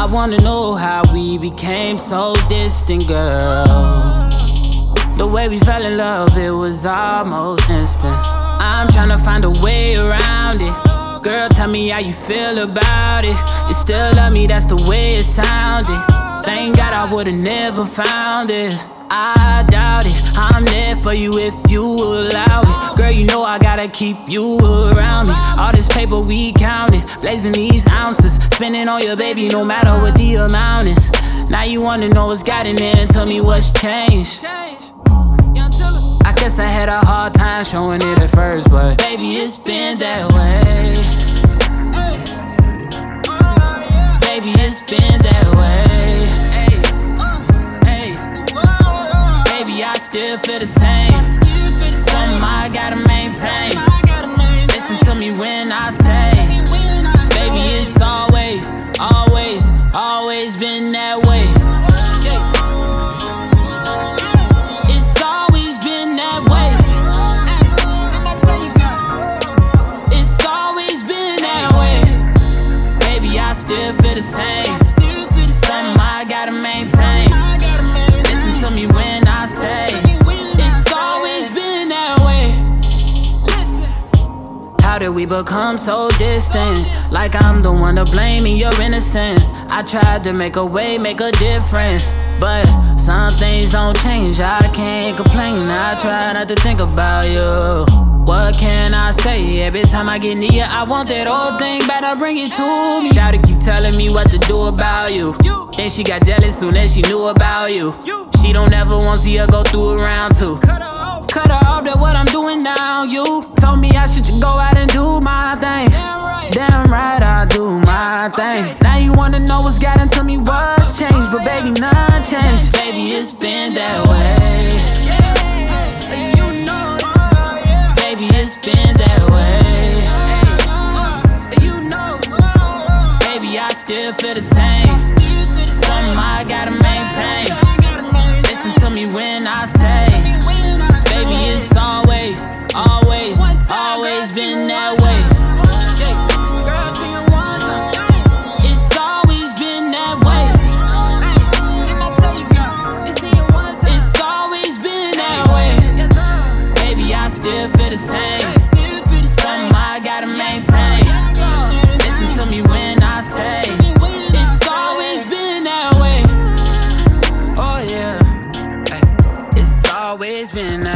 wanna know how we became so distant, girl. The way we fell in love, it was almost instant. I'm tryna find a way around it. Girl, tell me how you feel about it. You still love me, that's the way it sounded. Thank God I would've never found it. I doubt it, I'm there for you if you allow it. Girl, you know I gotta keep you around me. All this paper we counted, blazing these ounces, spending on your baby no matter what the amount is. Now you wanna know what's got in there and tell me what's changed. I guess I had a hard time showing it at first, but baby, it's been that way. Baby, it's been that way. Baby, I still feel the same. Something I gotta maintain. Listen to me when I say, baby, it's always, always, always been that way. It's always been that way. It's always been that way. Baby, I still feel the same. Something I gotta maintain. Listen to me when I say, it's always been that way. How did we become so distant? Like I'm the one to blame and you're innocent. I tried to make a way, make a difference, but some things don't change, I can't complain. I try not to think about you. What can I say? Every time I get near you, I want that old thing back, I bring it to me. Shawty keep telling me what to do about you. Then she got jealous soon as she knew about you. She don't ever want to see her go through a round two. Cut her off, that's what I'm doing now. You told me I should go out and do my thing. Damn right, I do my thing. Now you wanna know what's got into me, what's changed, but baby, none changed. Baby, it's been that way. Baby, it's been that way. Baby, I still feel the same. Something I gotta maintain. Listen to me when I say, baby, it's always, always, always been that way. It's always been that way. It's always been that way. Baby, I still feel the same. Something I gotta maintain. Listen to me when I say, it's always been that way. Oh yeah, it's always been that way.